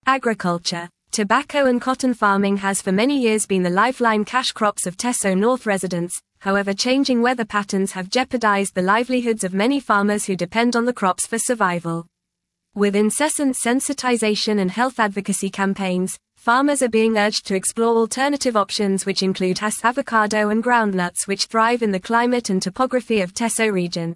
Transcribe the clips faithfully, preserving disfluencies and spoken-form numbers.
Agriculture. Tobacco and cotton farming has for many years been the lifeline cash crops of Teso North residents. However, changing weather patterns have jeopardized the livelihoods of many farmers who depend on the crops for survival. With incessant sensitization and health advocacy campaigns, farmers are being urged to explore alternative options which include Hass avocado and groundnuts which thrive in the climate and topography of Teso region.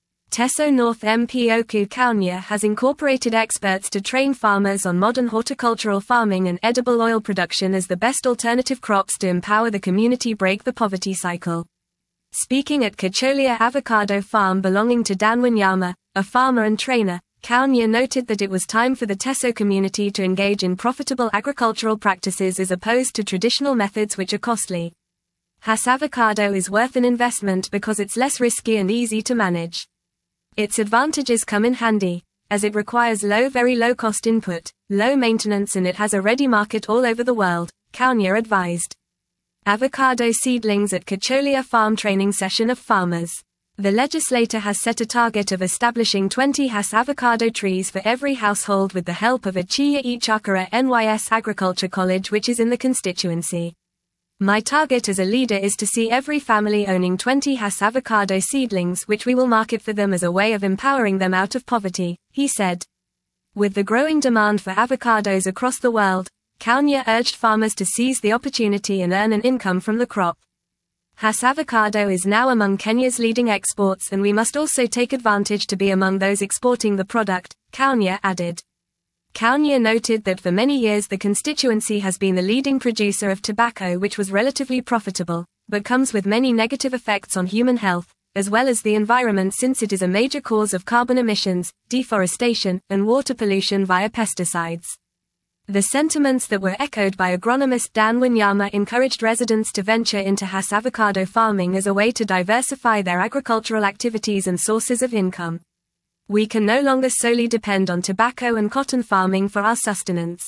Teso North M P Oku Kaunya has incorporated experts to train farmers on modern horticultural farming and edible oil production as the best alternative crops to empower the community break the poverty cycle. Speaking at Kacholia Avocado Farm belonging to Dan Wanyama, a farmer and trainer, Kaunya noted that it was time for the Teso community to engage in profitable agricultural practices as opposed to traditional methods which are costly. Hass avocado is worth an investment because it's less risky and easy to manage. Its advantages come in handy, as it requires low very low cost input, low maintenance and it has a ready market all over the world, Kaunya advised. Avocado seedlings at Kacholia Farm training session of farmers. The legislator has set a target of establishing twenty Hass avocado trees for every household with the help of Achiya Ichakara N Y S Agriculture College which is in the constituency. My target as a leader is to see every family owning twenty Hass avocado seedlings which we will market for them as a way of empowering them out of poverty, he said. With the growing demand for avocados across the world, Kaunya urged farmers to seize the opportunity and earn an income from the crop. Hass avocado is now among Kenya's leading exports and we must also take advantage to be among those exporting the product, Kaunya added. Kaunya noted that for many years the constituency has been the leading producer of tobacco which was relatively profitable, but comes with many negative effects on human health, as well as the environment since it is a major cause of carbon emissions, deforestation, and water pollution via pesticides. The sentiments that were echoed by agronomist Dan Wanyama encouraged residents to venture into Hass avocado farming as a way to diversify their agricultural activities and sources of income. We can no longer solely depend on tobacco and cotton farming for our sustenance.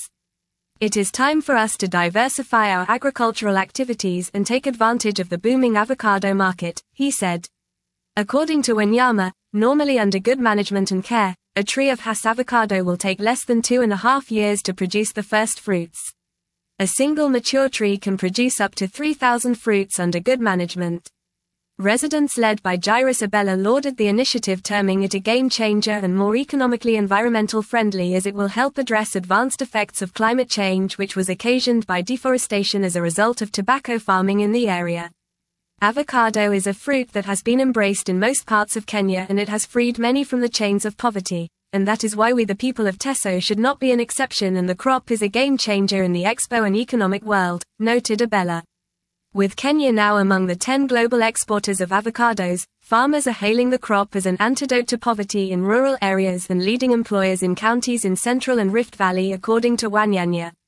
It is time for us to diversify our agricultural activities and take advantage of the booming avocado market, he said. According to Wanyama, normally under good management and care, a tree of Hass avocado will take less than two and a half years to produce the first fruits. A single mature tree can produce up to three thousand fruits under good management. Residents led by Jairus Abella lauded the initiative, terming it a game changer and more economically environmental friendly as it will help address advanced effects of climate change which was occasioned by deforestation as a result of tobacco farming in the area. Avocado is a fruit that has been embraced in most parts of Kenya and it has freed many from the chains of poverty, and that is why we the people of Teso should not be an exception and the crop is a game changer in the expo and economic world, noted Abella. With Kenya now among the ten global exporters of avocados, farmers are hailing the crop as an antidote to poverty in rural areas and leading employers in counties in Central and Rift Valley according to Wanyanya.